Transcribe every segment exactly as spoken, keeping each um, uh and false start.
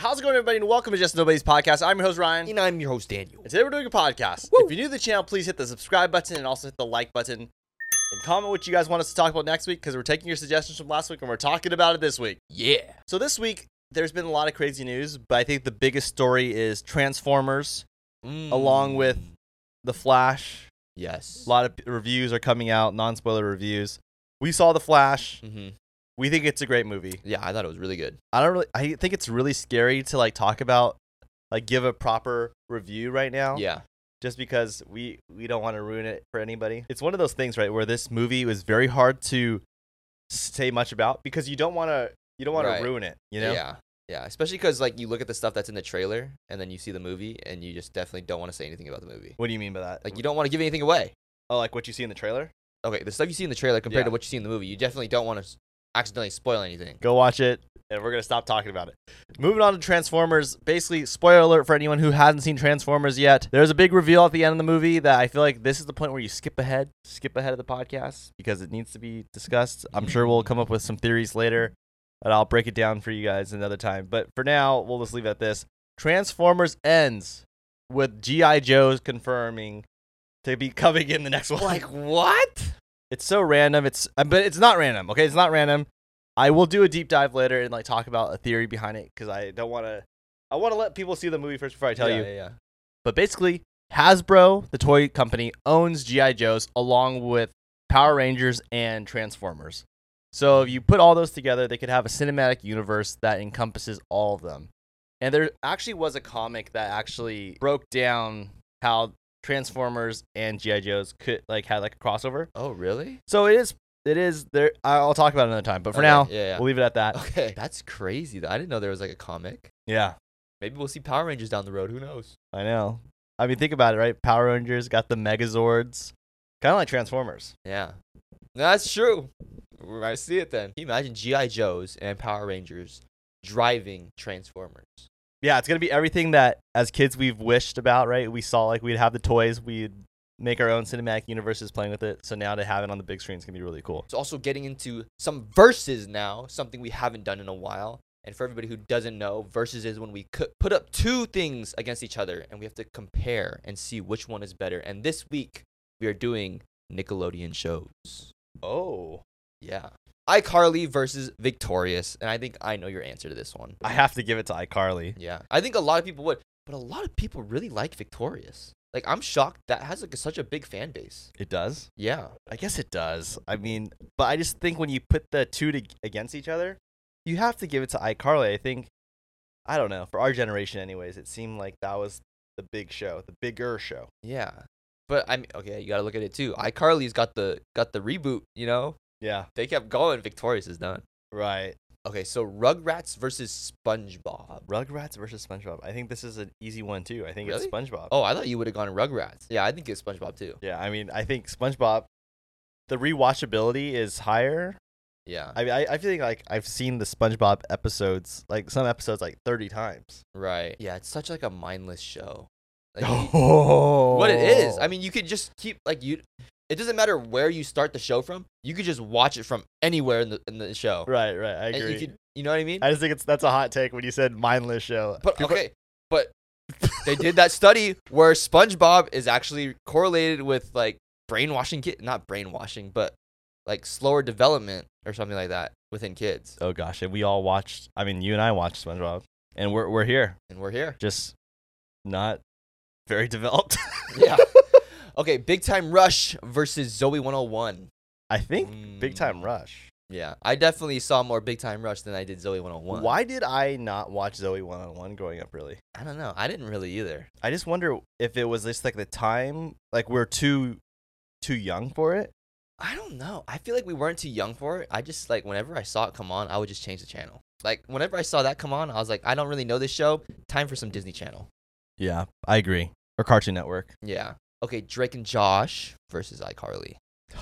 How's it going, everybody, and welcome to Just Nobody's Podcast. I'm your host, Ryan. And I'm your host, Daniel. And today we're doing a podcast. Woo! If you're new to the channel, please hit the subscribe button and also hit the like button. And comment what you guys want us to talk about next week, because we're taking your suggestions from last week and we're talking about it this week. Yeah. So this week, there's been a lot of crazy news, but I think the biggest story is Transformers, Mm. along with The Flash. Yes. A lot of reviews are coming out, non-spoiler reviews. We saw The Flash. Mm-hmm. We think it's a great movie. Yeah, I thought it was really good. I don't really. I think it's really scary to like talk about, like give a proper review right now. Yeah. Just because we we don't want to ruin it for anybody. It's one of those things, right, where this movie was very hard to say much about because you don't want to you don't want Right. to ruin it. You know. Yeah. Yeah. Especially because like you look at the stuff that's in the trailer and then you see the movie and you just definitely don't want to say anything about the movie. What do you mean by that? Like you don't want to give anything away. Oh, like what you see in the trailer? Okay, the stuff you see in the trailer compared Yeah. to what you see in the movie, you definitely don't want to accidentally spoil anything. Go watch it, and we're gonna stop talking about it. Moving on to Transformers. Basically, spoiler alert for anyone who hasn't seen Transformers yet. There's a big reveal at the end of the movie that I feel like this is the point where you skip ahead, skip ahead of the podcast because it needs to be discussed. I'm sure we'll come up with some theories later, and I'll break it down for you guys another time. But for now, we'll just leave it at this. Transformers ends with G I. Joe's confirming to be coming in the next one. Like what? It's so random. It's uh, but it's not random. Okay, it's not random. I will do a deep dive later and like talk about a theory behind it because I don't want to. I want to let people see the movie first before I tell yeah, you. Yeah, yeah. But basically, Hasbro, the toy company, owns G I. Joe's along with Power Rangers and Transformers. So if you put all those together, they could have a cinematic universe that encompasses all of them. And there actually was a comic that actually broke down how Transformers and G I. Joe's could like had like a crossover. Oh, really? So it is it is there. I'll talk about it another time. But for Okay, now, yeah, yeah. we'll leave it at that. Okay. That's crazy. though. I didn't know there was like a comic. Yeah, Maybe we'll see Power Rangers down the road. Who knows? I know. I mean, think about it, right? Power Rangers got the Megazords, kind of like Transformers. Yeah. That's true. I see it then. Can you imagine G I. Joe's and Power Rangers driving Transformers? Yeah, it's gonna be everything that as kids we've wished about, right? We saw like we'd have the toys, we'd make our own cinematic universes playing with it. So now to have it on the big screen is gonna be really cool. It's also getting into some verses now, something we haven't done in a while. And for everybody who doesn't know, versus is when we cu- put up two things against each other and we have to compare and see which one is better. And this week we are doing Nickelodeon shows. Oh, Yeah. iCarly versus Victorious. And I think I know your answer to this one. I have to give it to iCarly. Yeah. I think a lot of people would, but a lot of people really like Victorious. Like, I'm shocked that has like a, such a big fan base. It does. Yeah. I guess it does. I mean, but I just think when you put the two to, against each other, you have to give it to iCarly. I think, I don't know, for our generation anyways, it seemed like that was the big show, the bigger show. Yeah. But I mean, okay, you got to look at it too. iCarly's got the got the reboot, you know? Yeah. They kept going. Victorious is done. Right. Okay, so Rugrats versus SpongeBob. Rugrats versus SpongeBob. I think this is an easy one too. I think Really? it's SpongeBob. Oh, I thought you would have gone Rugrats. Yeah, I think it's SpongeBob too. Yeah, I mean, I think SpongeBob, the rewatchability is higher. Yeah. I mean, I, I feel like I've seen the SpongeBob episodes, like some episodes, like thirty times. Right. Yeah, it's such like a mindless show. Like, you- Oh, what it is. I mean, you could just keep like you. It doesn't matter where you start the show from. You could just watch it from anywhere in the in the show. right, right. I And agree. you could, you know what I mean? I just think it's that's a hot take when you said mindless show. But People- okay, but they did that study where SpongeBob is actually correlated with like brainwashing kid, not brainwashing, but like slower development or something like that within kids. Oh gosh, and we all watched. I mean, you and I watched SpongeBob, and we're we're here, And we're here. just not very developed. Yeah. Okay, Big Time Rush versus Zoe one oh one. I think Big Time Mm, Rush. Yeah, I definitely saw more Big Time Rush than I did Zoe one oh one. Why did I not watch Zoe one oh one growing up? Really, I don't know. I didn't really either. I just wonder if it was just like the time, like we're too too young for it. I don't know. I feel like we weren't too young for it. I just like whenever I saw it come on, I would just change the channel. Like whenever I saw that come on, I was like, I don't really know this show. Time for some Disney Channel. Yeah, I agree. Or Cartoon Network. Yeah. Okay, Drake and Josh versus iCarly.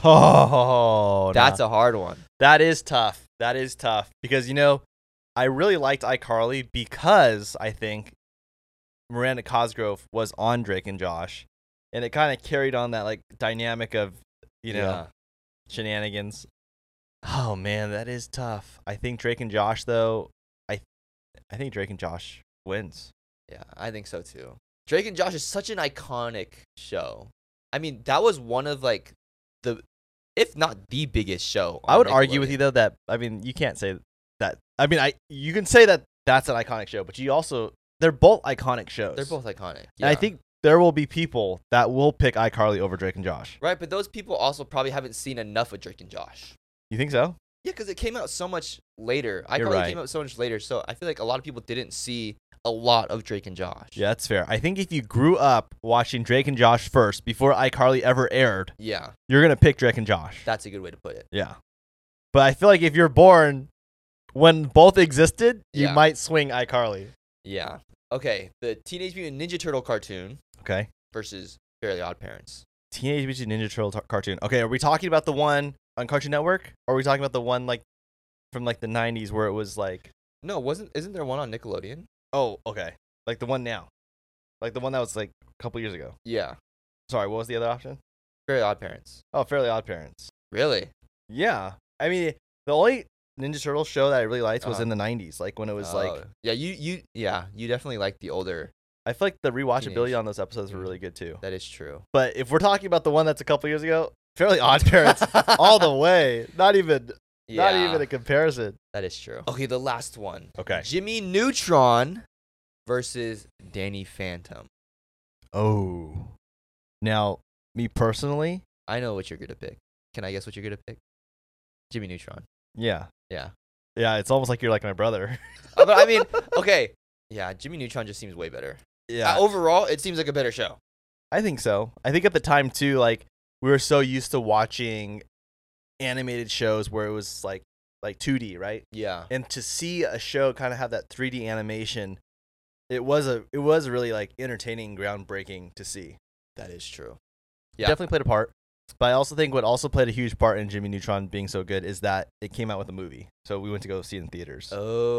Oh, That's no. a hard one. that is tough. That is tough because you know, I really liked iCarly because I think Miranda Cosgrove was on Drake and Josh, and it kind of carried on that like dynamic of you know Yeah. shenanigans. Oh man, that is tough. I think Drake and Josh though. I I think Drake and Josh wins. Yeah, I think so too. Drake and Josh is such an iconic show. I mean, that was one of like the, if not the biggest show. I would argue with you though that I mean you can't say that. I mean I you can say that that's an iconic show, but you also they're both iconic shows. They're both iconic. And Yeah. I think there will be people that will pick iCarly over Drake and Josh. Right, but those people also probably haven't seen enough of Drake and Josh. You think so? Yeah, because it came out so much later. You're iCarly right. came out so much later, so I feel like a lot of people didn't see a lot of Drake and Josh. Yeah, that's fair. I think if you grew up watching Drake and Josh first before iCarly ever aired, Yeah, you're gonna pick Drake and Josh. that's a good way to put it. Yeah. But I feel like if you're born when both existed, you Yeah. might swing iCarly. Yeah. Okay, the Teenage Mutant Ninja Turtle cartoon Okay. versus Fairly Odd Parents. Teenage Mutant Ninja Turtle tar- cartoon. Okay, are we talking about the one on Cartoon Network? Or are we talking about the one like from like the nineties where it was like No, wasn't isn't there one on Nickelodeon? oh, okay. Like the one now. Like the one that was like a couple years ago. Yeah, Sorry, what was the other option? Fairly Odd Parents. Oh, Fairly Odd Parents. Really? Yeah. I mean, the only Ninja Turtle show that I really liked was Uh-huh. in the nineties, like when it was like Oh, yeah, you you yeah, you definitely like the older. I feel like the rewatchability Teenage. on those episodes were Mhm. really good too. That is true. But if we're talking about the one that's a couple years ago, Fairly Odd Parents all the way. Not even Yeah, not even a comparison. that is true. Okay, the last one. Okay. Jimmy Neutron versus Danny Phantom. Oh. Now, me personally, I know what you're gonna pick. Can I guess what you're gonna pick? Jimmy Neutron. yeah. Yeah. Yeah, it's almost like you're like my brother. Uh, but I mean, okay. Yeah, Jimmy Neutron just seems way better. yeah. Uh, overall, it seems like a better show. I think so. I think at the time too, like we were so used to watching animated shows where it was like like two D, right? Yeah. And to see a show kind of have that three D animation, it was a it was really like entertaining, groundbreaking to see. That is true. It Yeah. definitely played a part. But I also think what also played a huge part in Jimmy Neutron being so good is that it came out with a movie. So we went to go see it in theaters.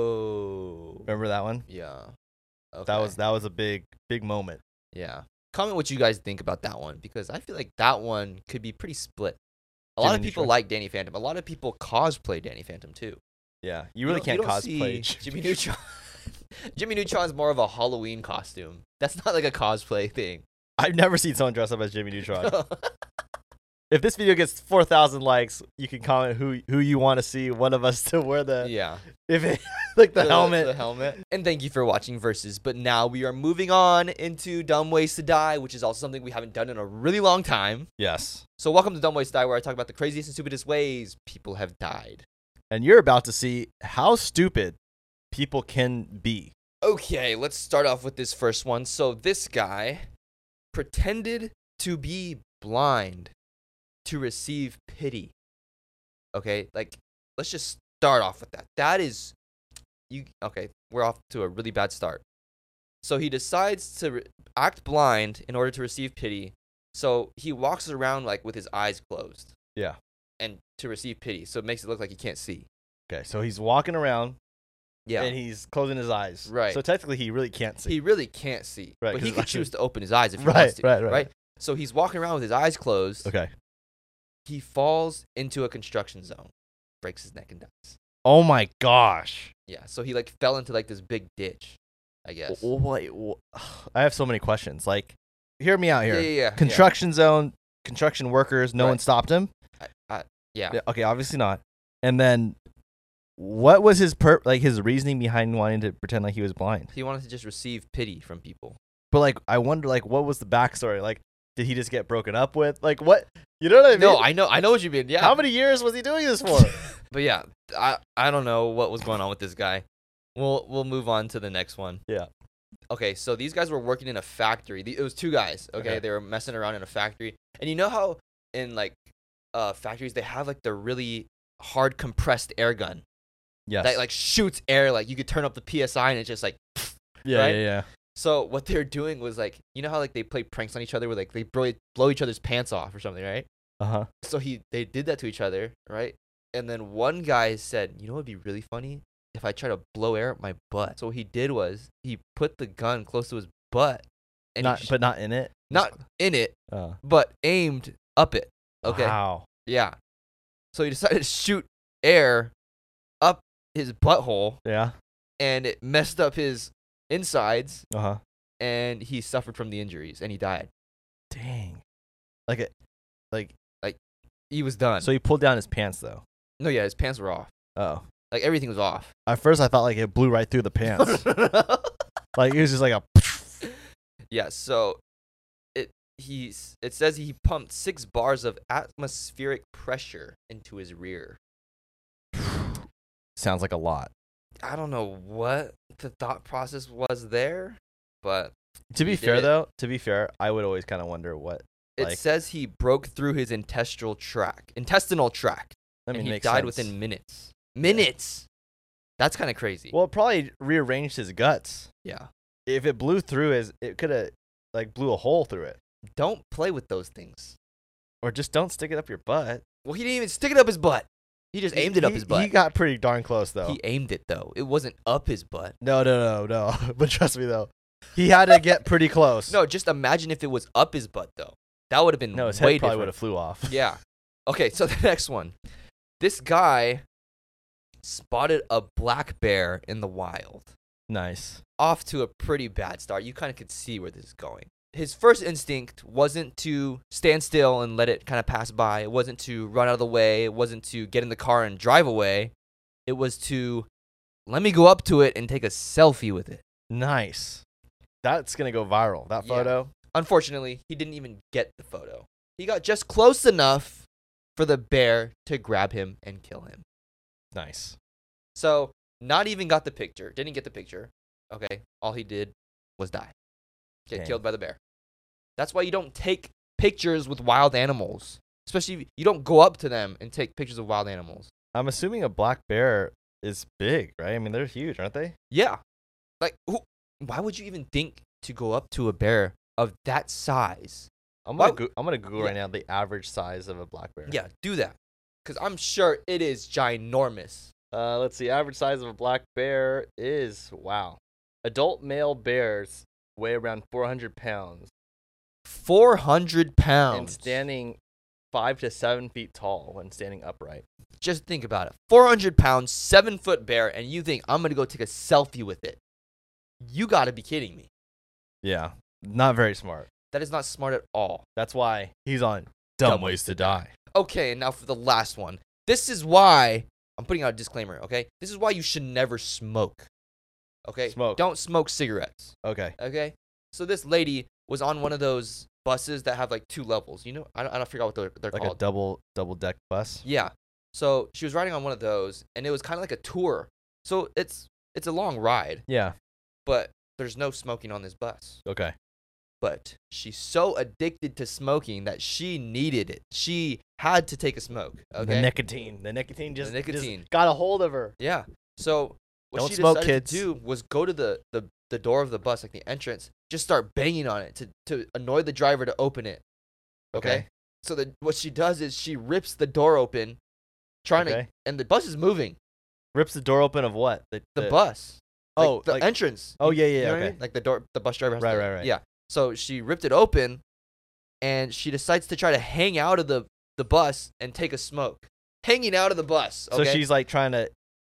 Oh. Remember that one? Yeah. Okay. That was that was a big big moment. Yeah. Comment what you guys think about that one because I feel like that one could be pretty split. A lot Jimmy of people Neutron. like Danny Phantom. A lot of people cosplay Danny Phantom too. Yeah, you really don't- can't don't cosplay see Jimmy Neutron. Jimmy Neutron's more of a Halloween costume. That's not like a cosplay thing. I've never seen someone dress up as Jimmy Neutron. If this video gets four thousand likes, you can comment who who you want to see one of us to wear the yeah. if it like the, helmet. The helmet. And thank you for watching Versus. But now we are moving on into Dumb Ways to Die, which is also something we haven't done in a really long time. Yes. So welcome to Dumb Ways to Die, where I talk about the craziest and stupidest ways people have died. And you're about to see how stupid people can be. Okay, let's start off with this first one. So this guy pretended to be blind to receive pity. Okay, like let's just start off with that. That is you okay, we're off to a really bad start. So he decides to re- act blind in order to receive pity. So he walks around like with his eyes closed Yeah. and to receive pity. So it makes it look like he can't see. Okay, so he's walking around Yeah. and he's closing his eyes. Right. So technically he really can't see. He really can't see. Right, But 'cause he his could eyes choose are- to open his eyes if he Right, wants to. right, right. So he's walking around with his eyes closed. Okay. He falls into a construction zone, breaks his neck and dies. Oh my gosh. Yeah, so he like fell into like this big ditch, I guess. W- Wait, w- I have so many questions. Like, hear me out yeah, here. yeah, yeah. Construction zone, construction workers, no Right. one stopped him. Yeah. I, I, yeah. Yeah, okay, obviously not. And then, what was his per like his reasoning behind wanting to pretend like he was blind? He wanted to just receive pity from people. But like, I wonder, like, what was the backstory? Like, did he just get broken up with? Like, what? You know what I mean? No, I know, I know what you mean. Yeah. How many years was he doing this for? But yeah, I I don't know what was going on with this guy. We'll we'll move on to the next one. Yeah. Okay, so these guys were working in a factory. The- It was two guys. Okay, Okay. they were messing around in a factory, and you know how in like uh factories they have like the really hard compressed air gun Yes. that like shoots air. Like you could turn up the P S I and it's just like. yeah, right? yeah, yeah. So what they were doing was like, you know how like they play pranks on each other where like they blow, blow each other's pants off or something, right? Uh huh. So he they did that to each other, right? And then one guy said, you know what would be really funny? If I try to blow air up my butt. So what he did was he put the gun close to his butt and Not, he sh- but not in it. not in it, Uh, but aimed up it. Okay. Wow. Yeah. So he decided to shoot air up his butthole Yeah. and it messed up his insides, Uh huh. and he suffered from the injuries and he died. Dang. Like it. Like He was done. so he pulled down his pants though. no, yeah, his pants were off. Oh. Like everything was off. At first I thought like it blew right through the pants. Like it was just like a. yeah. So it he's it says he pumped six bars of atmospheric pressure into his rear. Sounds like a lot. I don't know what the thought process was there, but To be He fair did it. though, to be fair, I would always kind of wonder what. it Like- says he broke through his intestinal tract, intestinal tract, I mean, and he makes died sense. within minutes. Minutes. That's kind of crazy. Well, it probably rearranged his guts. yeah. If it blew through his, it could have like blew a hole through it. Don't play with those things. Or just don't stick it up your butt. Well, he didn't even stick it up his butt. He just aimed it up He- his butt. He got pretty darn close though. He aimed it though. It wasn't up his butt. No, no, no, no. But trust me though, he had to get pretty close. No, just imagine if it was up his butt though. That would have been no, his way head probably would different. have flew off. Yeah. Okay, so the next one. This guy spotted a black bear in the wild. Nice. Off to a pretty bad start. You kind of could see where this is going. His first instinct wasn't to stand still and let it kind of pass by. It wasn't to run out of the way. It wasn't to get in the car and drive away. It was to let me go up to it and take a selfie with it. Nice. That's gonna go viral. That Yeah. photo. Unfortunately, he didn't even get the photo. He got just close enough for the bear to grab him and kill him. Nice. So, not even got the picture. Didn't get the picture. Okay, all he did was die. Get Dang. killed by the bear. That's why you don't take pictures with wild animals. Especially, if you don't go up to them and take pictures of wild animals. I'm assuming a black bear is big, right? I mean, they're huge, aren't they? Yeah. Like, who, why would you even think to go up to a bear of that size? I'm gonna Why- go- I'm gonna Google Yeah. right now the average size of a black bear. Yeah, do that. Because I'm sure it is ginormous. Uh, let's see. Average size of a black bear is wow. Adult male bears weigh around four hundred pounds four hundred pounds. and standing five to seven feet tall when standing upright. Just think about it. four hundred pounds, seven foot bear, and you think I'm going to go take a selfie with it. You got to be kidding me. Yeah, not very smart. That is not smart at all. That's why he's on Dumb, Dumb Ways Ways to Die. Okay, and now for the last one. This is why I'm putting out a disclaimer, okay? This is why you should never smoke. Okay? Smoke. Don't smoke cigarettes. Okay. Okay? So this lady was on one of those buses that have like two levels. You know, I don't, I don't forget what they're, they're Like called. a double double deck bus. Yeah. So she was riding on one of those, and it was kind of like a tour. So it's it's a long ride, Yeah. but there's no smoking on this bus. Okay. But she's so addicted to smoking that she needed it. She had to take a smoke. Okay. The nicotine. The nicotine just, just nicotine. got a hold of her. yeah. So what Don't she smoke, decided kids. to do was go to the, the, the door of the bus, like the entrance, just start banging on it to, to annoy the driver to open it. Okay. Okay. So the, what she does is she rips the door open, trying Okay. to, and the bus is moving. Rips the door open of what? The bus. Like, Oh, the like- entrance. Oh, yeah, yeah, You know what I okay. mean? Like the door, the bus driver has Right, to, right, right. Yeah. So she ripped it open, and she decides to try to hang out of the, the bus and take a smoke. Hanging out of the bus. So Okay? she's like trying to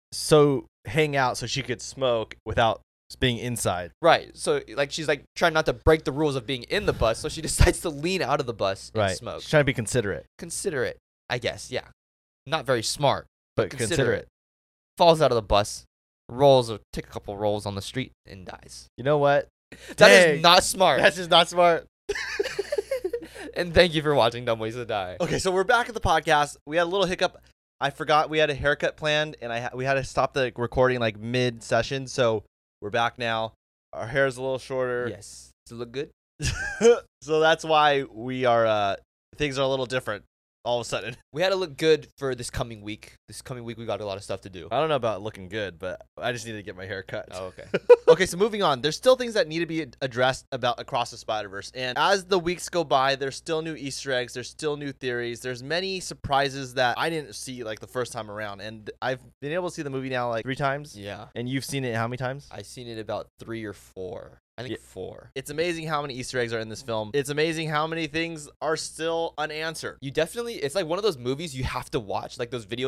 so hang out so she could smoke without being inside. right. So like she's like trying not to break the rules of being in the bus, so she decides to lean out of the bus and Right. smoke. She's trying to be considerate, Consider it, I guess. Yeah. Not very smart. but Consider considerate. it. Falls out of the bus, rolls or take a couple rolls on the street and dies. You know what? That Dang. is not smart. That's just not smart. And thank you for watching Dumb Ways to Die. Okay, so we're back at the podcast. We had a little hiccup. I forgot we had a haircut planned, and I ha- we had to stop the recording like mid session. So we're back now. Our hair is a little shorter. Yes. Does it look good? So that's why we are. Uh, things are a little different all of a sudden. We had to look good for this coming week. This coming week, we got a lot of stuff to do. I don't know about looking good, but I just need to get my hair cut. Oh, okay. Okay, so moving on. There's still things that need to be addressed about Across the Spider-Verse. And as the weeks go by, there's still new Easter eggs. There's still new theories. There's many surprises that I didn't see like the first time around. And I've been able to see the movie now like three times. Yeah. And you've seen it how many times? I've seen it about three or four. I think Yeah. four. It's amazing how many Easter eggs are in this film. It's amazing how many things are still unanswered. You definitely, it's like one of those movies you have to watch, like those videos.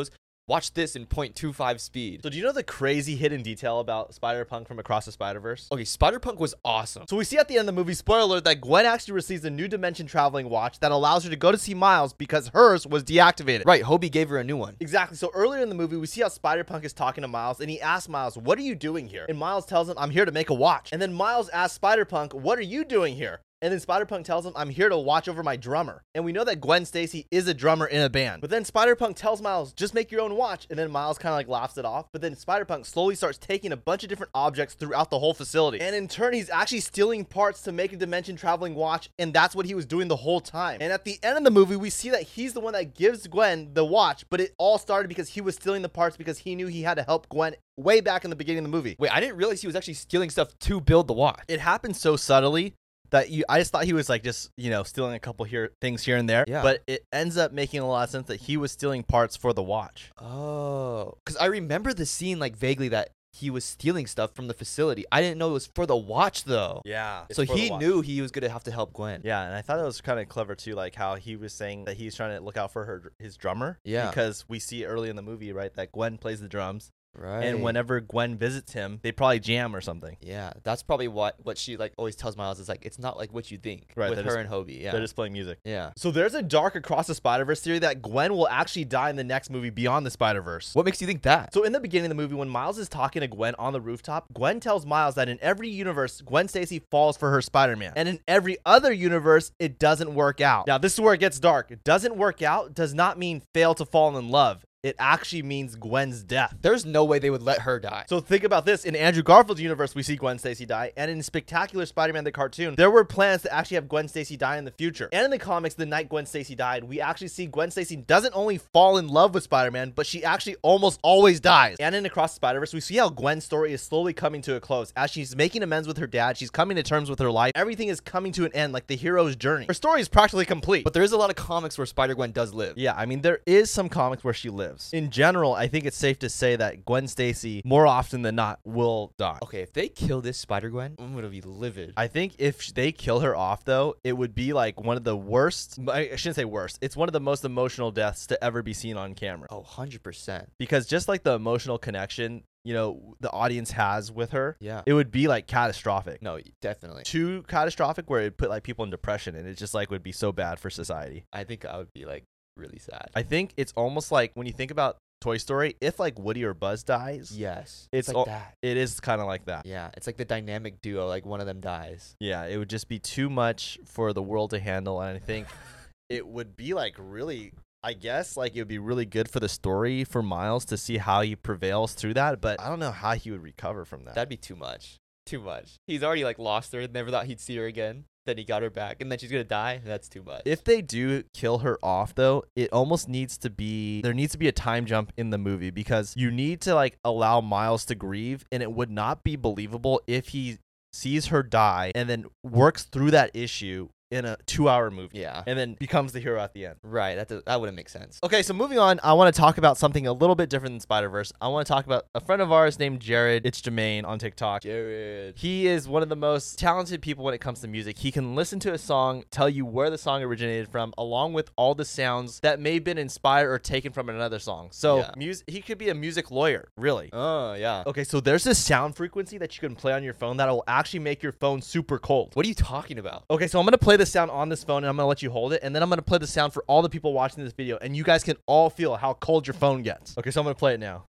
watch this in point two five speed. So do you know the crazy hidden detail about Spider-Punk from Across the Spider-Verse? Okay, Spider-Punk was awesome. So we see at the end of the movie, spoiler alert, that Gwen actually receives a new dimension traveling watch that allows her to go to see Miles because hers was deactivated. Right, Hobie gave her a new one. Exactly. So earlier in the movie, we see how Spider-Punk is talking to Miles, and he asks Miles, what are you doing here? And Miles tells him, I'm here to make a watch. And then Miles asks Spider-Punk, what are you doing here? And then Spider-Punk tells him, I'm here to watch over my drummer. And we know that Gwen Stacy is a drummer in a band. But then Spider-Punk tells Miles, just make your own watch. And then Miles kind of like laughs it off. But then Spider-Punk slowly starts taking a bunch of different objects throughout the whole facility. And in turn, he's actually stealing parts to make a dimension traveling watch. And that's what he was doing the whole time. And at the end of the movie, we see that he's the one that gives Gwen the watch. But it all started because he was stealing the parts because he knew he had to help Gwen way back in the beginning of the movie. Wait, I didn't realize he was actually stealing stuff to build the watch. It happened so subtly that you, I just thought he was like just, you know, stealing a couple here things here and there. Yeah. But it ends up making a lot of sense that he was stealing parts for the watch. Oh, because I remember the scene like vaguely that he was stealing stuff from the facility. I didn't know it was for the watch though. Yeah. So he knew he was gonna have to help Gwen. Yeah, and I thought it was kind of clever too, like how he was saying that he's trying to look out for her, his drummer. Yeah. Because we see early in the movie, right, that Gwen plays the drums. Right. And whenever Gwen visits him, they probably jam or something. Yeah, that's probably what what she like always tells Miles is like it's not like what you think. Right, with they're her just- and Hobie. Yeah, They're just playing music. yeah. So there's a dark Across the Spider-Verse theory that Gwen will actually die in the next movie, Beyond the Spider-Verse. What makes you think that? So in the beginning of the movie, when Miles is talking to Gwen on the rooftop, Gwen tells Miles that in every universe, Gwen Stacy falls for her Spider-Man. And in every other universe, it doesn't work out. Now, this is where it gets dark. It doesn't work out does not mean fail to fall in love. It actually means Gwen's death. There's no way they would let her die. So think about this. In Andrew Garfield's universe, we see Gwen Stacy die. And in Spectacular Spider-Man the cartoon, there were plans to actually have Gwen Stacy die in the future. And in the comics, the night Gwen Stacy died, we actually see Gwen Stacy doesn't only fall in love with Spider-Man, but she actually almost always dies. And in Across the Spider-Verse, we see how Gwen's story is slowly coming to a close. As she's making amends with her dad, she's coming to terms with her life. Everything is coming to an end, like the hero's journey. Her story is practically complete. But there is a lot of comics where Spider-Gwen does live. Yeah, I mean, there is some comics where she lives. In general, I think it's safe to say that Gwen Stacy, more often than not, will die. Okay, if they kill this Spider-Gwen, I'm gonna be livid. I think if they kill her off, though, it would be like one of the worst, I shouldn't say worst, it's one of the most emotional deaths to ever be seen on camera. Oh, one hundred percent. Because just like the emotional connection, you know, the audience has with her, Yeah. it would be like catastrophic. No, definitely. Too catastrophic where it put like people in depression, and it just like would be so bad for society. I think I would be like really sad. I think it's almost like when you think about Toy Story, if like Woody or Buzz dies, yes. it's like all- that. it is kind of like that. Yeah, it's like the dynamic duo, like one of them dies. Yeah, it would just be too much for the world to handle, and I think it would be like really, I guess, like it would be really good for the story for Miles to see how he prevails through that, but I don't know how he would recover from that. That'd be too much. Too much. He's already like lost her, never thought he'd see her again. Then he got her back, and then she's gonna die. That's too much. If they do kill her off, though, it almost needs to be, there needs to be a time jump in the movie because you need to like allow Miles to grieve, and it would not be believable if he sees her die and then works through that issue in a two-hour movie. Yeah. And then becomes the hero at the end. Right. That does, that wouldn't make sense. Okay, so moving on, I want to talk about something a little bit different than Spider-Verse. I want to talk about a friend of ours named Jared. It's Jermaine on TikTok. Jared. He is one of the most talented people when it comes to music. He can listen to a song, tell you where the song originated from, along with all the sounds that may have been inspired or taken from another song. So Yeah. mus- he could be a music lawyer, really. Oh yeah. Okay, so there's this sound frequency that you can play on your phone that will actually make your phone super cold. What are you talking about? Okay, so I'm going to play the sound on this phone, and I'm going to let you hold it, and then I'm going to play the sound for all the people watching this video, and you guys can all feel how cold your phone gets. Okay, so I'm going to play it now.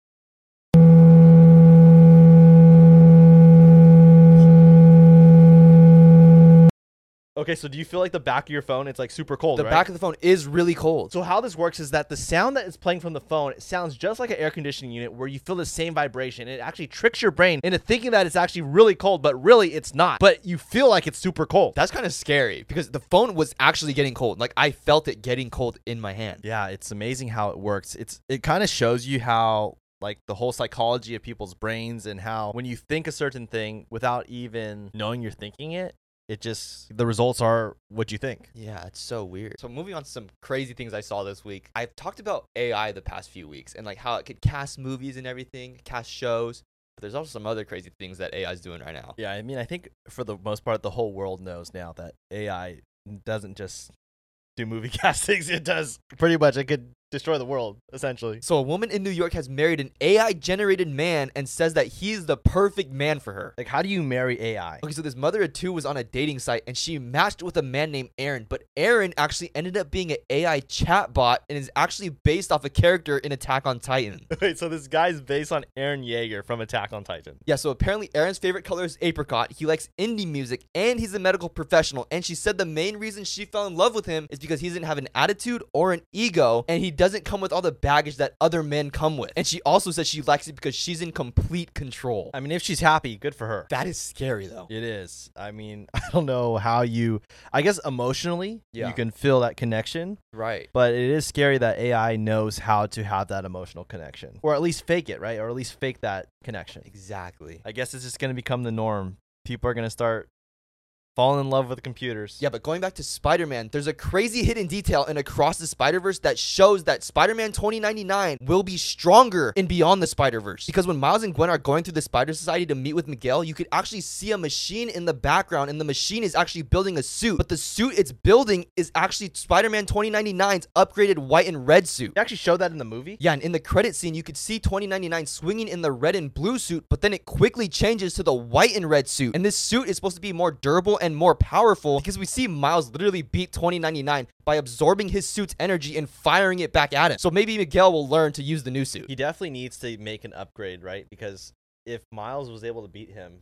Okay, so do you feel like the back of your phone, it's like super cold, The right? back of the phone is really cold. So how this works is that the sound that is playing from the phone, it sounds just like an air conditioning unit where you feel the same vibration. It actually tricks your brain into thinking that it's actually really cold, but really it's not. But you feel like it's super cold. That's kind of scary because the phone was actually getting cold. Like I felt it getting cold in my hand. Yeah, it's amazing how it works. It's it kind of shows you how like the whole psychology of people's brains and how when you think a certain thing without even knowing you're thinking it, it just, the results are what you think. Yeah, it's so weird. So moving on to some crazy things I saw this week. I've talked about A I the past few weeks and like how it could cast movies and everything, cast shows. But there's also some other crazy things that A I is doing right now. Yeah, I mean, I think for the most part, the whole world knows now that A I doesn't just do movie castings. It does pretty much, it could destroy the world, essentially. So a woman in New York has married an A I-generated man and says that he's the perfect man for her. Like, how do you marry A I? Okay, so this mother of two was on a dating site and she matched with a man named Aaron, but Aaron actually ended up being an A I chatbot and is actually based off a character in Attack on Titan. Wait, so this guy's based on Aaron Yeager from Attack on Titan. Yeah, so apparently Aaron's favorite color is apricot. He likes indie music and he's a medical professional. And she said the main reason she fell in love with him is because he doesn't have an attitude or an ego and he doesn't come with all the baggage that other men come with. And she also says she likes it because she's in complete control. I mean, if she's happy, good for her. That is scary though. It is. I mean, I don't know how you, I guess emotionally, Yeah. you can feel that connection, Right. but it is scary that A I knows how to have that emotional connection, or at least fake it, right? Or at least fake that connection. Exactly. I guess it's just going to become the norm. People are going to start falling in love with computers. Yeah, but going back to Spider-Man, there's a crazy hidden detail in Across the Spider-Verse that shows that Spider-Man twenty ninety-nine will be stronger in Beyond the Spider-Verse. Because when Miles and Gwen are going through the Spider Society to meet with Miguel, you could actually see a machine in the background, and the machine is actually building a suit. But the suit it's building is actually Spider-Man twenty ninety-nine's upgraded white and red suit. They actually showed that in the movie? Yeah, and in the credit scene, you could see twenty ninety-nine swinging in the red and blue suit, but then it quickly changes to the white and red suit. And this suit is supposed to be more durable and more powerful because we see Miles literally beat twenty ninety-nine by absorbing his suit's energy and firing it back at him. So maybe Miguel will learn to use the new suit. He definitely needs to make an upgrade, right? Because if Miles was able to beat him,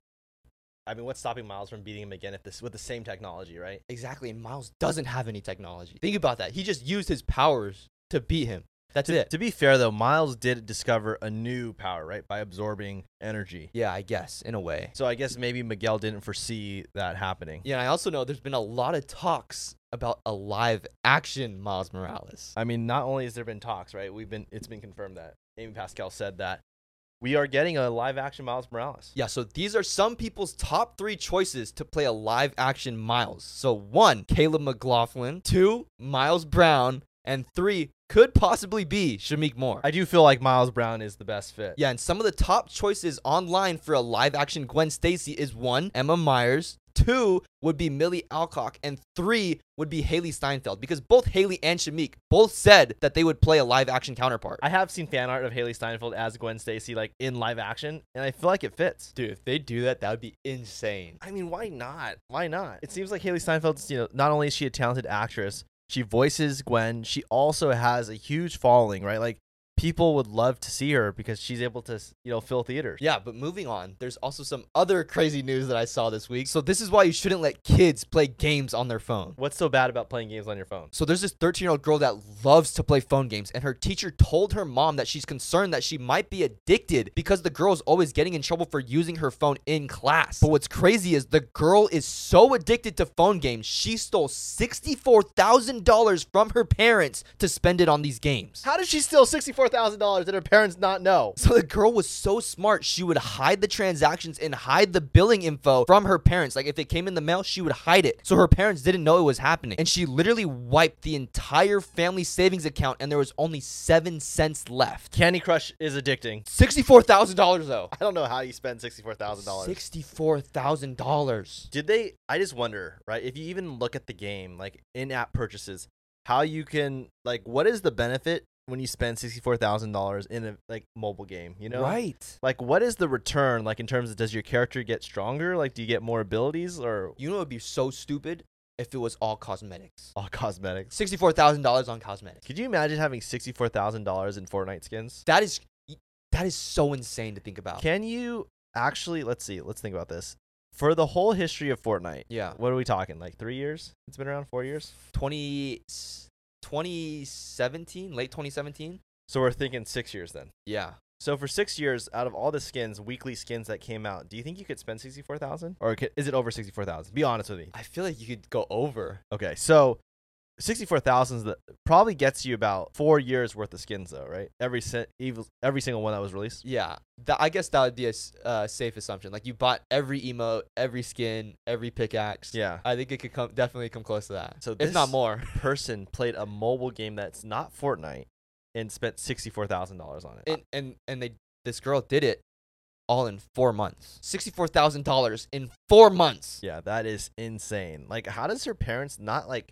I mean, what's stopping Miles from beating him again if this with the same technology, right? Exactly, and Miles doesn't have any technology. Think about that. He just used his powers to beat him. That's to, it. To be fair, though, Miles did discover a new power, right? By absorbing energy. Yeah, I guess, in a way. So I guess maybe Miguel didn't foresee that happening. Yeah, and I also know there's been a lot of talks about a live action Miles Morales. I mean, not only has there been talks, right? We've been it's been confirmed that Amy Pascal said that we are getting a live action Miles Morales. Yeah, so these are some people's top three choices to play a live action Miles. So one, Caleb McLaughlin. Two, Miles Brown. And three, could possibly be Shameik Moore. I do feel like Miles Brown is the best fit. Yeah, and some of the top choices online for a live-action Gwen Stacy is one, Emma Myers, two would be Millie Alcock, and three would be Haley Steinfeld, because both Haley and Shameik both said that they would play a live-action counterpart. I have seen fan art of Haley Steinfeld as Gwen Stacy, like in live action, and I feel like it fits. Dude, if they do that, that would be insane. I mean, why not? Why not? It seems like Haley Steinfeld's, you know, not only is she a talented actress, she voices Gwen. She also has a huge following, right? Like, people would love to see her because she's able to, you know, fill theaters. Yeah, but moving on, there's also some other crazy news that I saw this week. So this is why you shouldn't let kids play games on their phone. What's so bad about playing games on your phone? So there's this thirteen-year-old girl that loves to play phone games, and her teacher told her mom that she's concerned that she might be addicted because the girl's always getting in trouble for using her phone in class. But what's crazy is the girl is so addicted to phone games, she stole sixty-four thousand dollars from her parents to spend it on these games. How did she steal sixty-four thousand dollars that her parents not know? So the girl was so smart, she would hide the transactions and hide the billing info from her parents. Like if it came in the mail, she would hide it. So her parents didn't know it was happening. And she literally wiped the entire family savings account and there was only seven cents left. Candy Crush is addicting. sixty-four thousand dollars though. I don't know how you spend sixty-four thousand dollars. sixty-four thousand dollars. Did they, I just wonder, right? If you even look at the game, like in-app purchases, how you can, like, what is the benefit when you spend sixty-four thousand dollars in a like mobile game, you know? Right. Like, what is the return, like, in terms of, does your character get stronger? Like, do you get more abilities, or You know it would be so stupid if it was all cosmetics. all cosmetics? sixty-four thousand dollars on cosmetics. Could you imagine having sixty-four thousand dollars in Fortnite skins? That is that is so insane to think about. Can you actually, let's see, let's think about this. For the whole history of Fortnite, Yeah. what are we talking, like three years? It's been around four years? twenty, twenty seventeen, late twenty seventeen. So we're thinking six years then. Yeah. So for six years, out of all the skins, weekly skins that came out, do you think you could spend sixty-four thousand dollars? Or could, is it over sixty-four thousand dollars? Be honest with me. I feel like you could go over. Okay, so sixty-four thousand dollars probably gets you about four years worth of skins, though, right? Every si- evil, every single one that was released. Yeah. That, I guess that would be a s- uh, safe assumption. Like you bought every emote, every skin, every pickaxe. Yeah. I think it could come definitely come close to that. So if this not more. person played a mobile game that's not Fortnite and spent sixty-four thousand dollars on it. And and and they this girl did it all in four months. sixty-four thousand dollars in four months. Yeah, that is insane. Like, how does her parents not, like,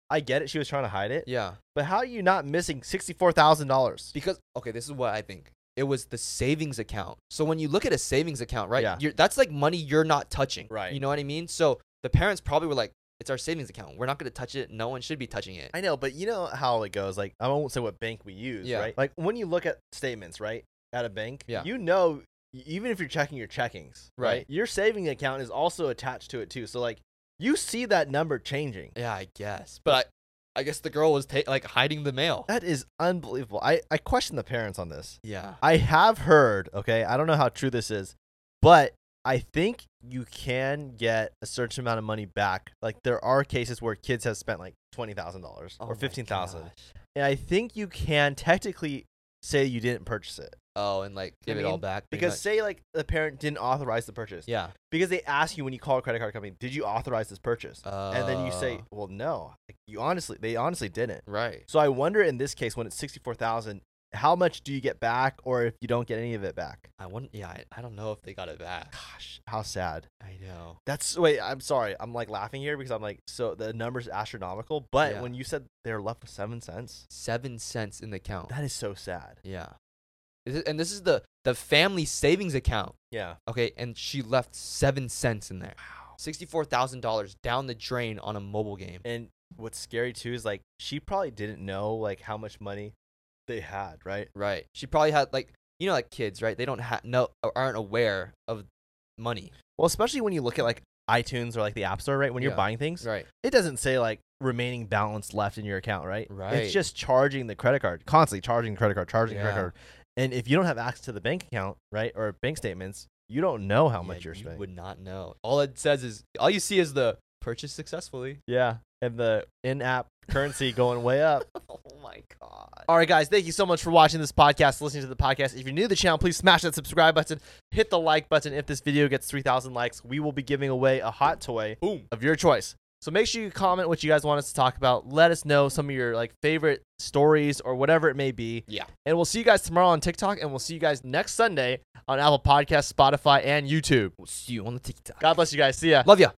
I get it. She was trying to hide it. Yeah. But how are you not missing sixty-four thousand dollars? Because, okay, this is what I think. It was the savings account. So when you look at a savings account, right, Yeah. you're, that's like money you're not touching. Right. You know what I mean? So the parents probably were like, it's our savings account. We're not going to touch it. No one should be touching it. I know, but you know how it goes. Like, I won't say what bank we use, Yeah. right? Like, when you look at statements, right, at a bank, Yeah. you know, even if you're checking your checkings, right, Right. your saving account is also attached to it too. So, like, you see that number changing. Yeah, I guess. But I, I guess the girl was ta- like hiding the mail. That is unbelievable. I, I question the parents on this. Yeah. I have heard, okay, I don't know how true this is, but I think you can get a certain amount of money back. Like, there are cases where kids have spent like twenty thousand dollars Oh or my fifteen thousand dollars. gosh. And I think you can technically say you didn't purchase it. Oh, and like give I it all mean, back. pretty Because much. say like the parent didn't authorize the purchase. Yeah. Because they ask you when you call a credit card company, did you authorize this purchase? And then you say, Uh, well, no. Like, you honestly, they honestly didn't. Right. So I wonder in this case when it's sixty-four thousand, how much do you get back, or if you don't get any of it back? I wouldn't. Yeah. I, I don't know if they got it back. Gosh, how sad. I know. That's wait. I'm sorry. I'm like laughing here because I'm like, so the number's astronomical. But Yeah. when you said they're left with seven cents, Seven cents in the account. that is so sad. Yeah. This is, and this is the the family savings account. Yeah. Okay, and she left seven cents in there. Wow. Sixty-four thousand dollars down the drain on a mobile game. And what's scary too is like she probably didn't know like how much money they had, right? Right. She probably had like you know like kids, right? They don't have no or aren't aware of money. Well, especially when you look at like iTunes or like the App Store, right? When you're Yeah. buying things, Right. it doesn't say like remaining balance left in your account, right? Right. It's just charging the credit card, constantly charging the credit card, charging the Yeah. credit card. And if you don't have access to the bank account, right, or bank statements, you don't know how Yeah, much you're you spending. would not know. All it says is all you see is the purchase successfully. Yeah, and the in-app currency going way up. Oh my god. All right, guys, thank you so much for watching this podcast, listening to the podcast. If you're new to the channel, please smash that subscribe button, hit the like button. If this video gets three thousand likes, we will be giving away a hot toy Boom. of your choice. So make sure you comment what you guys want us to talk about. Let us know some of your like favorite stories or whatever it may be. Yeah. And we'll see you guys tomorrow on TikTok, and we'll see you guys next Sunday on Apple Podcasts, Spotify, and YouTube. We'll see you on the TikTok. God bless you guys. See ya. Love ya.